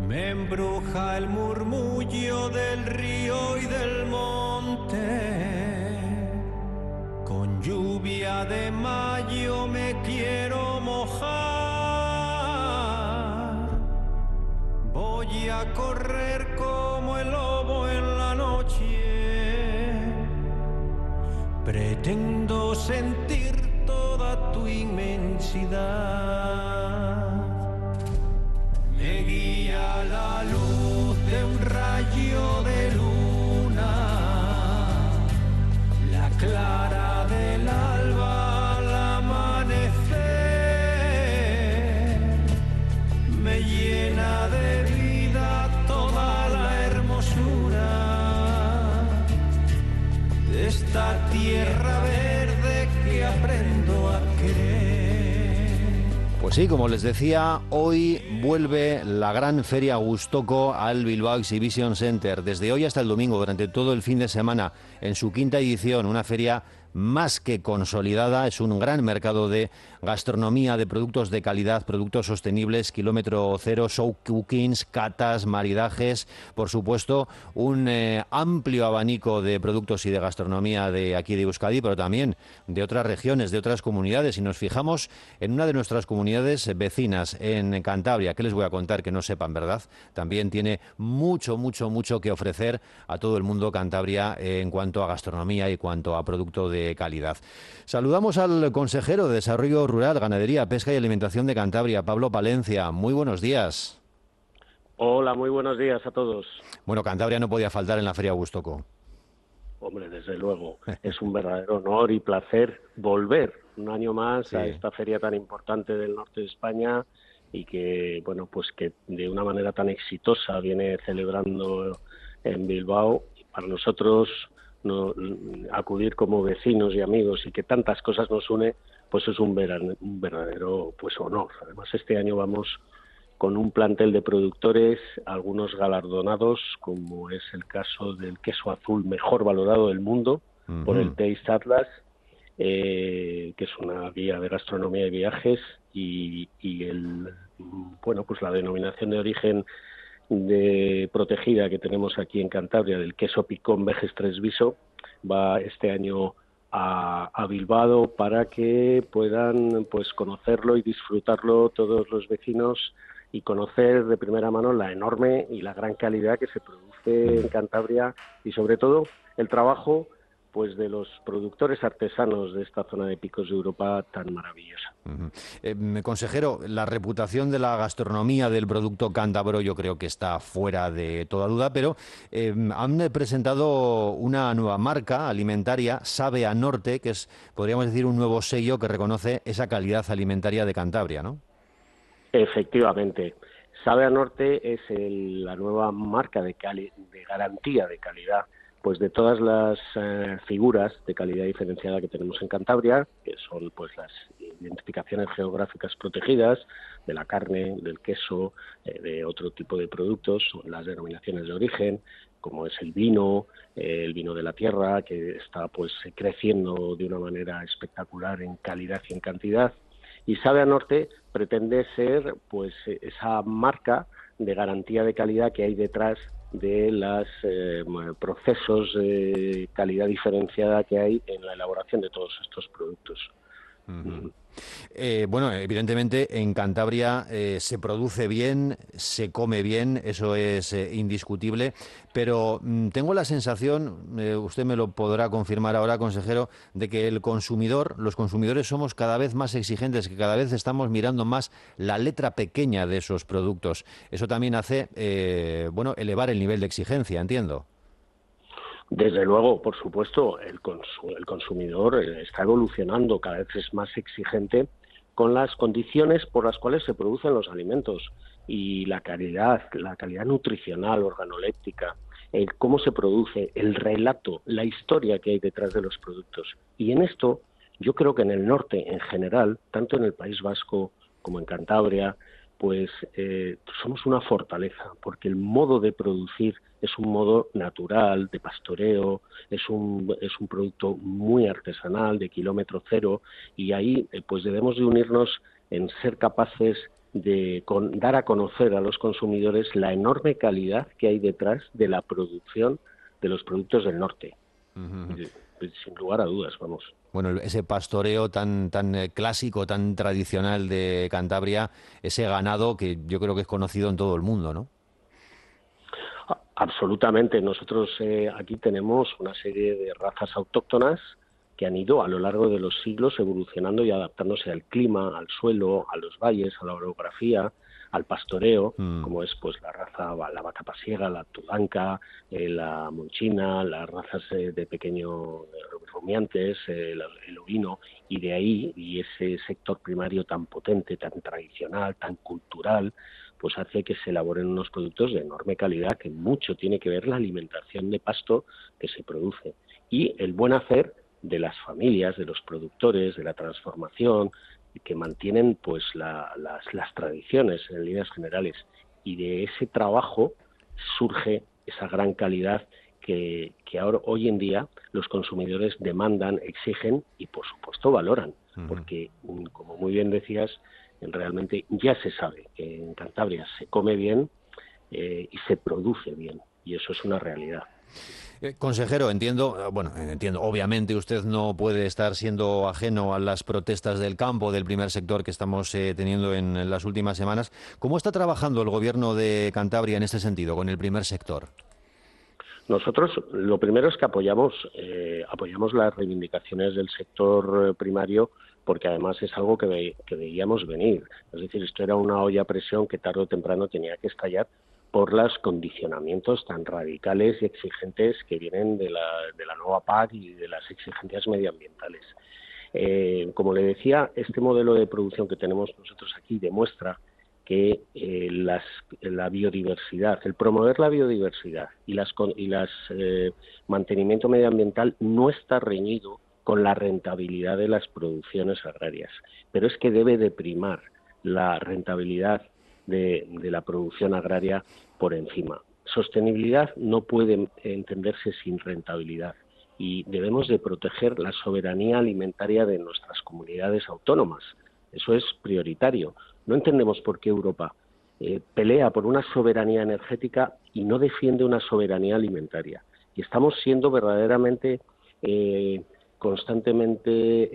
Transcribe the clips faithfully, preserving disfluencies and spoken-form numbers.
Me embruja el murmullo del río y del monte. Con lluvia de mayo me quiero mojar. Voy a correr como el lobo en la noche. Pretendo sentir toda tu inmensidad. Me guía la luz de un rayo de luna, la clara del alba al amanecer. Me llena de vida toda la hermosura de esta tierra verde que aprendo a querer. Pues sí, como les decía, hoy vuelve la gran Feria Gustoco al Bilbao Exhibition Center. Desde hoy hasta el domingo, durante todo el fin de semana, en su quinta edición, una feria más que consolidada. Es un gran mercado de gastronomía, de productos de calidad, productos sostenibles, kilómetro cero, show cookings, catas, maridajes, por supuesto, un eh, amplio abanico de productos y de gastronomía de aquí de Euskadi, pero también de otras regiones, de otras comunidades. Si nos fijamos en una de nuestras comunidades vecinas, en Cantabria, ¿qué les voy a contar que no sepan, verdad? También tiene mucho, mucho, mucho que ofrecer a todo el mundo Cantabria eh, en cuanto a gastronomía y en cuanto a producto de calidad. Saludamos al consejero de Desarrollo Rural, Ganadería, Pesca y Alimentación de Cantabria, Pablo Palencia. Muy buenos días. Hola, muy buenos días a todos. Bueno, Cantabria no podía faltar en la Feria Gustoco. Hombre, desde luego, es un verdadero honor y placer volver un año más sí. a esta feria tan importante del norte de España y que, bueno, pues que de una manera tan exitosa viene celebrando en Bilbao. Y para nosotros no, acudir como vecinos y amigos y que tantas cosas nos une, pues es un, veran, un verdadero pues honor. Además, este año vamos con un plantel de productores, algunos galardonados, como es el caso del queso azul mejor valorado del mundo uh-huh. por el Taste Atlas, eh, que es una guía de gastronomía y viajes, y, y el bueno pues la denominación de origen de protegida que tenemos aquí en Cantabria del queso picón Vejes Tresviso va este año a, a Bilbao para que puedan pues conocerlo y disfrutarlo todos los vecinos y conocer de primera mano la enorme y la gran calidad que se produce en Cantabria y sobre todo el trabajo pues de los productores artesanos de esta zona de picos de Europa tan maravillosa. Uh-huh. Eh, consejero, la reputación de la gastronomía del producto cántabro yo creo que está fuera de toda duda, pero eh, han presentado una nueva marca alimentaria, Sabe a Norte, que es, podríamos decir, un nuevo sello que reconoce esa calidad alimentaria de Cantabria, ¿no? Efectivamente. Sabe a Norte es el, la nueva marca de, cali, de garantía de calidad pues de todas las eh, figuras de calidad diferenciada que tenemos en Cantabria, que son pues las identificaciones geográficas protegidas de la carne, del queso, eh, de otro tipo de productos, las denominaciones de origen, como es el vino, eh, el vino de la tierra, que está pues creciendo de una manera espectacular en calidad y en cantidad. Y Sabe a Norte pretende ser pues esa marca de garantía de calidad que hay detrás de los eh, procesos de calidad diferenciada que hay en la elaboración de todos estos productos. Uh-huh. Eh, bueno, evidentemente en Cantabria eh, se produce bien, se come bien, eso es eh, indiscutible, pero mm, tengo la sensación, eh, usted me lo podrá confirmar ahora, consejero, de que el consumidor, los consumidores somos cada vez más exigentes, que cada vez estamos mirando más la letra pequeña de esos productos. Eso también hace, eh, bueno, elevar el nivel de exigencia, entiendo. Desde luego, por supuesto, el, consu- el consumidor está evolucionando, cada vez es más exigente con las condiciones por las cuales se producen los alimentos y la calidad, la calidad nutricional, organoléptica, el cómo se produce, el relato, la historia que hay detrás de los productos. Y en esto, yo creo que en el norte en general, tanto en el País Vasco como en Cantabria, pues eh, somos una fortaleza, porque el modo de producir es un modo natural, de pastoreo, es un, es un producto muy artesanal, de kilómetro cero, y ahí eh, pues debemos de unirnos en ser capaces de con, dar a conocer a los consumidores la enorme calidad que hay detrás de la producción de los productos del norte. Uh-huh. Sin lugar a dudas, vamos. Bueno, ese pastoreo tan tan clásico, tan tradicional de Cantabria, ese ganado que yo creo que es conocido en todo el mundo, ¿no? Absolutamente. Nosotros eh, aquí tenemos una serie de razas autóctonas que han ido a lo largo de los siglos evolucionando y adaptándose al clima, al suelo, a los valles, a la orografía, al pastoreo, mm. como es pues la raza, la vaca pasiega, la tudanca, eh, la monchina, las razas eh, de pequeños rumiantes, eh, el, el ovino, y de ahí, y ese sector primario tan potente, tan tradicional, tan cultural, pues hace que se elaboren unos productos de enorme calidad, que mucho tiene que ver la alimentación de pasto que se produce, y el buen hacer de las familias, de los productores, de la transformación, que mantienen pues la, las, las tradiciones en líneas generales, y de ese trabajo surge esa gran calidad que, que ahora hoy en día los consumidores demandan, exigen y por supuesto valoran, uh-huh. porque como muy bien decías, realmente ya se sabe que en Cantabria se come bien eh, y se produce bien, y eso es una realidad. Eh, consejero, entiendo, bueno, entiendo, obviamente usted no puede estar siendo ajeno a las protestas del campo, del primer sector que estamos eh, teniendo en, en las últimas semanas. ¿Cómo está trabajando el gobierno de Cantabria en este sentido, con el primer sector? Nosotros lo primero es que apoyamos, eh, apoyamos las reivindicaciones del sector primario, porque además es algo que, ve, que veíamos venir. Es decir, esto era una olla a presión que tarde o temprano tenía que estallar por los condicionamientos tan radicales y exigentes que vienen de la, de la nueva P A C y de las exigencias medioambientales. Eh, como le decía, este modelo de producción que tenemos nosotros aquí demuestra que eh, las, la biodiversidad, el promover la biodiversidad y las y las eh, mantenimiento medioambiental no está reñido con la rentabilidad de las producciones agrarias, pero es que debe de primar la rentabilidad De, de la producción agraria por encima. Sostenibilidad no puede entenderse sin rentabilidad, y debemos de proteger la soberanía alimentaria de nuestras comunidades autónomas. Eso es prioritario. No entendemos por qué Europa eh, pelea por una soberanía energética y no defiende una soberanía alimentaria. Y estamos siendo verdaderamente eh, constantemente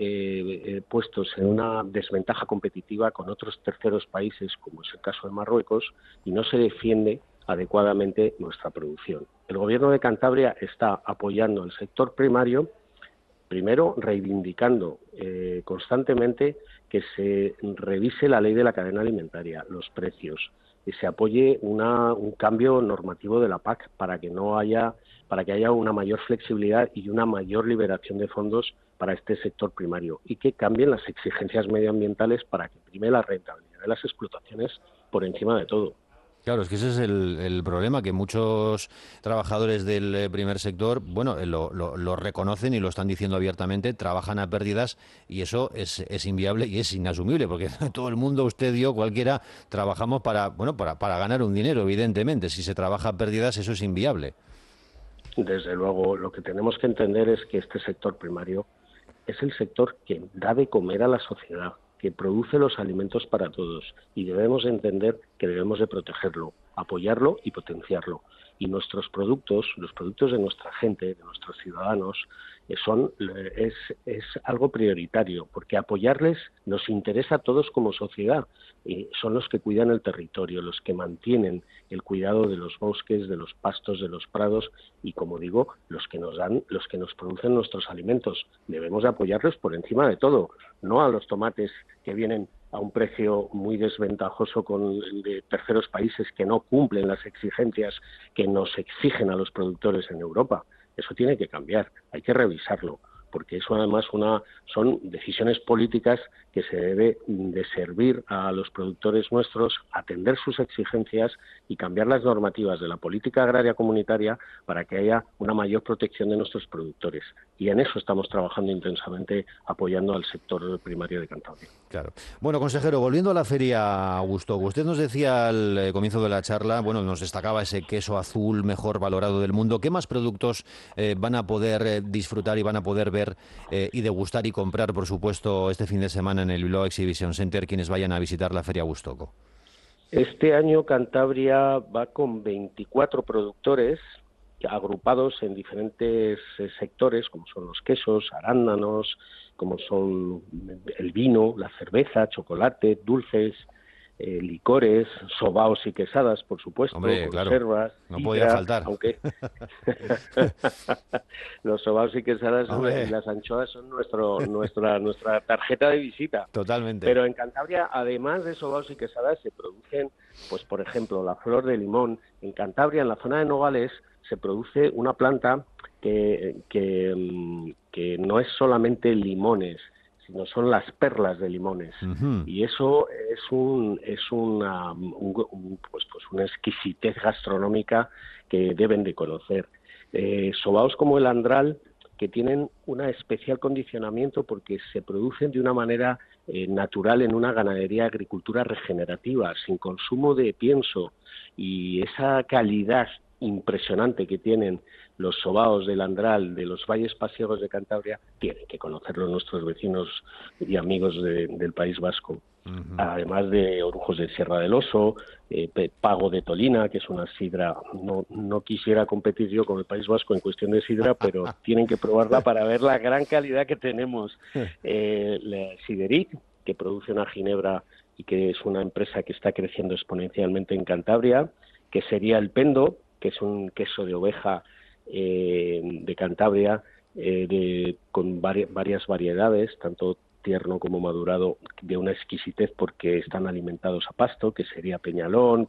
eh, eh, puestos en una desventaja competitiva con otros terceros países, como es el caso de Marruecos, y no se defiende adecuadamente nuestra producción. El Gobierno de Cantabria está apoyando al sector primario, primero reivindicando eh, constantemente que se revise la ley de la cadena alimentaria, los precios, que se apoye una, un cambio normativo de la P A C para que no haya para que haya una mayor flexibilidad y una mayor liberación de fondos para este sector primario, y que cambien las exigencias medioambientales para que prime la rentabilidad de las explotaciones por encima de todo. Claro, es que ese es el, el problema, que muchos trabajadores del primer sector, bueno, lo, lo, lo reconocen y lo están diciendo abiertamente, trabajan a pérdidas, y eso es, es inviable y es inasumible, porque todo el mundo, usted, yo, cualquiera, trabajamos para, bueno, para, para ganar un dinero, evidentemente. Si se trabaja a pérdidas, eso es inviable. Desde luego, lo que tenemos que entender es que este sector primario es el sector que da de comer a la sociedad, que produce los alimentos para todos, y debemos entender que debemos de protegerlo, apoyarlo y potenciarlo. Y nuestros productos, los productos de nuestra gente, de nuestros ciudadanos, son es, es algo prioritario, porque apoyarles nos interesa a todos como sociedad. Y son los que cuidan el territorio, los que mantienen el cuidado de los bosques, de los pastos, de los prados, y, como digo, los que nos dan, los que nos producen nuestros alimentos. Debemos de apoyarlos por encima de todo, no a los tomates que vienen a un precio muy desventajoso con de terceros países que no cumplen las exigencias que nos exigen a los productores en Europa. Eso tiene que cambiar, hay que revisarlo, porque eso además una son decisiones políticas que se debe de servir a los productores nuestros, atender sus exigencias y cambiar las normativas de la política agraria comunitaria para que haya una mayor protección de nuestros productores. Y en eso estamos trabajando intensamente, apoyando al sector primario de Cantabria. Claro. Bueno, consejero, volviendo a la Feria Gustoco, usted nos decía al comienzo de la charla, bueno, nos destacaba ese queso azul mejor valorado del mundo. ¿Qué más productos eh, van a poder eh, disfrutar y van a poder ver eh, y degustar y comprar, por supuesto, este fin de semana en el Bilbao Exhibition Center, quienes vayan a visitar la Feria Gustoco? Este año Cantabria va con veinticuatro productores agrupados en diferentes eh, sectores, como son los quesos, arándanos, como son el vino, la cerveza, chocolate, dulces, eh, licores, sobaos y quesadas, por supuesto, Hombre, conservas, claro, no sidra, podía faltar. aunque los sobaos y quesadas Hombre. y las anchoas son nuestro, nuestra, nuestra tarjeta de visita. Totalmente. Pero en Cantabria, además de sobaos y quesadas, se producen, pues por ejemplo, la flor de limón. En Cantabria, en la zona de Nogales, se produce una planta que, que, que no es solamente limones, sino son las perlas de limones. Uh-huh. Y eso es un es una un, un, pues, pues una exquisitez gastronómica que deben de conocer. Eh, sobaos como el andral, que tienen un especial condicionamiento porque se producen de una manera eh, natural en una ganadería agricultura regenerativa, sin consumo de pienso, y esa calidad impresionante que tienen los sobaos del Andral, de los valles pasiegos de Cantabria, tienen que conocerlo nuestros vecinos y amigos de, del País Vasco. Uh-huh. Además de orujos de Sierra del Oso, eh, Pago de Tolina, que es una sidra, no, no quisiera competir yo con el País Vasco en cuestión de sidra, pero tienen que probarla para ver la gran calidad que tenemos. Eh, la Siderit, que produce una ginebra y que es una empresa que está creciendo exponencialmente en Cantabria, que sería el Pendo, que es un queso de oveja eh, de Cantabria, eh, de, con vari, varias variedades, tanto tierno como madurado, de una exquisitez porque están alimentados a pasto, que sería Peñalón,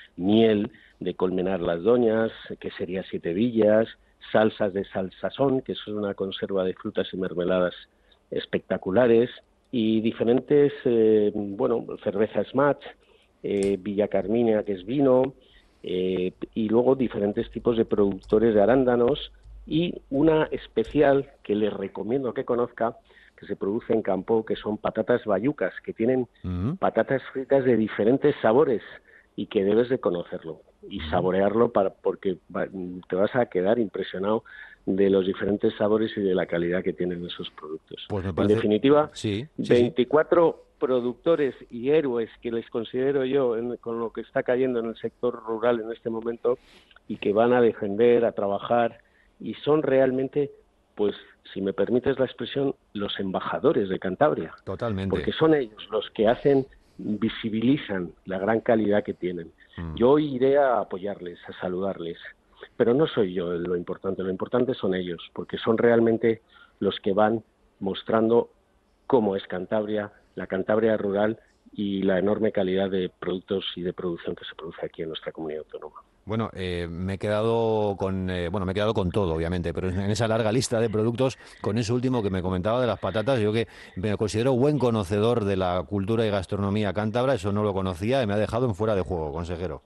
miel de Colmenar Las Doñas, que sería Siete Villas, salsas de Salsasón, que es una conserva de frutas y mermeladas espectaculares, y diferentes, eh, bueno, cerveza Smatch, eh, Villa Carmina, que es vino, Eh, y luego diferentes tipos de productores de arándanos y una especial que les recomiendo que conozca, que se produce en Campo, que son patatas bayucas, que tienen uh-huh. patatas fritas de diferentes sabores y que debes de conocerlo y uh-huh. saborearlo para porque va, te vas a quedar impresionado de los diferentes sabores y de la calidad que tienen esos productos. Pues me parece... En definitiva, sí, sí, veinticuatro sí. productores y héroes que les considero yo en, con lo que está cayendo en el sector rural en este momento y que van a defender, a trabajar y son realmente, pues, si me permites la expresión, los embajadores de Cantabria. Totalmente. Porque son ellos los que hacen, visibilizan la gran calidad que tienen. Mm. Yo iré a apoyarles, a saludarles, pero no soy yo lo importante, lo importante son ellos, porque son realmente los que van mostrando cómo es Cantabria, la Cantabria rural y la enorme calidad de productos y de producción que se produce aquí en nuestra comunidad autónoma. Bueno, eh, me he quedado con eh, bueno, me he quedado con todo, obviamente, pero en esa larga lista de productos, con eso último que me comentaba de las patatas, yo que me considero buen conocedor de la cultura y gastronomía cántabra, eso no lo conocía y me ha dejado en fuera de juego, consejero.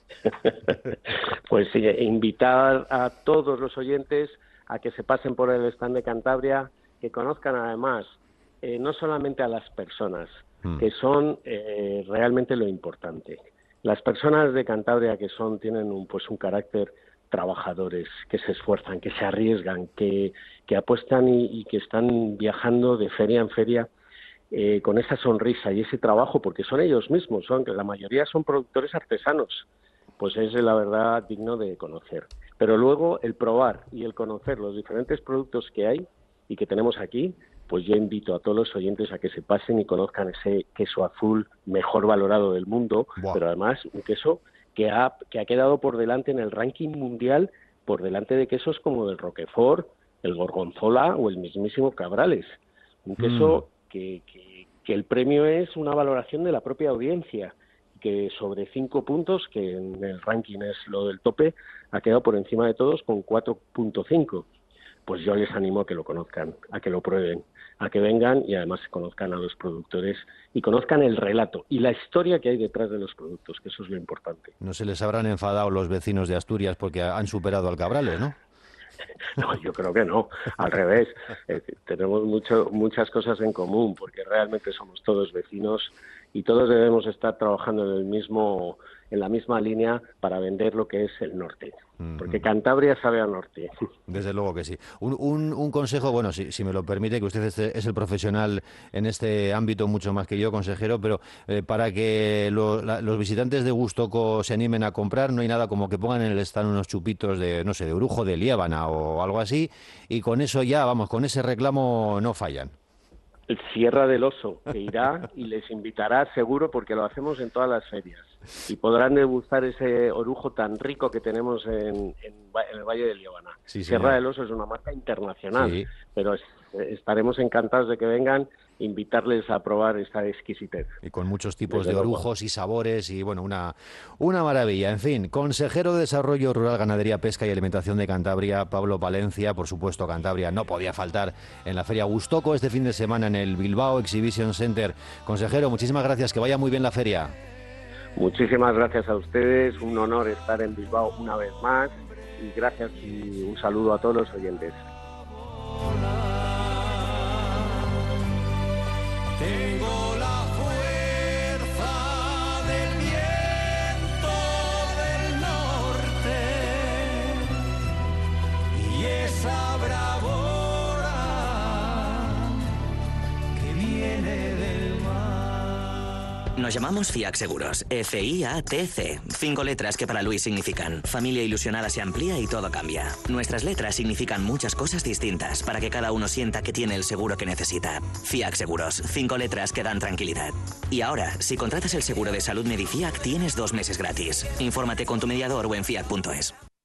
Pues sí, invitar a todos los oyentes a que se pasen por el stand de Cantabria, que conozcan además eh, no solamente a las personas, mm. que son eh, realmente lo importante. Las personas de Cantabria que son tienen un pues un carácter trabajadores, que se esfuerzan, que se arriesgan, que, que apuestan y, y que están viajando de feria en feria eh, con esa sonrisa y ese trabajo, porque son ellos mismos, son la mayoría son productores artesanos, pues es la verdad digno de conocer. Pero luego el probar y el conocer los diferentes productos que hay y que tenemos aquí, pues yo invito a todos los oyentes a que se pasen y conozcan ese queso azul mejor valorado del mundo, wow. Pero además un queso que ha, que ha quedado por delante en el ranking mundial, por delante de quesos como el Roquefort, el Gorgonzola o el mismísimo Cabrales. Un queso mm. que, que, que el premio es una valoración de la propia audiencia, que sobre cinco puntos, que en el ranking es lo del tope, ha quedado por encima de todos con cuatro punto cinco. Pues yo les animo a que lo conozcan, a que lo prueben, a que vengan y además conozcan a los productores y conozcan el relato y la historia que hay detrás de los productos, que eso es lo importante. No se les habrán enfadado los vecinos de Asturias porque han superado al Cabrales, ¿no? No, yo creo que no, al revés. Eh, tenemos mucho, muchas cosas en común porque realmente somos todos vecinos y todos debemos estar trabajando en el mismo en la misma línea para vender lo que es el norte. Porque Cantabria sabe al norte. Desde luego que sí. Un, un, un consejo, bueno, si, si me lo permite, que usted es, es el profesional en este ámbito mucho más que yo, consejero, pero eh, para que lo, la, los visitantes de Gustoco se animen a comprar, no hay nada como que pongan en el stand unos chupitos de, no sé, de orujo de liébana o algo así, y con eso ya, vamos, con ese reclamo no fallan. El Sierra del Oso, que irá y les invitará seguro, porque lo hacemos en todas las ferias. Y podrán degustar ese orujo tan rico que tenemos en, en, en el Valle de Liébana. Sí, Sierra del Oso es una marca internacional, sí. pero es, estaremos encantados de que vengan, invitarles a probar esta exquisitez. Y con muchos tipos Desde de orujos luego. y sabores y, bueno, una, una maravilla. En fin, consejero de Desarrollo Rural, Ganadería, Pesca y Alimentación de Cantabria, Pablo Palencia. Por supuesto, Cantabria no podía faltar en la Feria Gustoco este fin de semana en el Bilbao Exhibition Center. Consejero, muchísimas gracias, que vaya muy bien la feria. Muchísimas gracias a ustedes, un honor estar en Bilbao una vez más y gracias y un saludo a todos los oyentes. Tengo la fuerza del viento del norte y esa bravura que viene del mar. Nos llamamos Fiac Seguros, F I A T C. Cinco letras que para Luis significan familia ilusionada se amplía y todo cambia. Nuestras letras significan muchas cosas distintas para que cada uno sienta que tiene el seguro que necesita. Fiac Seguros, cinco letras que dan tranquilidad. Y ahora, si contratas el seguro de salud Medifiac, tienes dos meses gratis. Infórmate con tu mediador o en fiac punto es.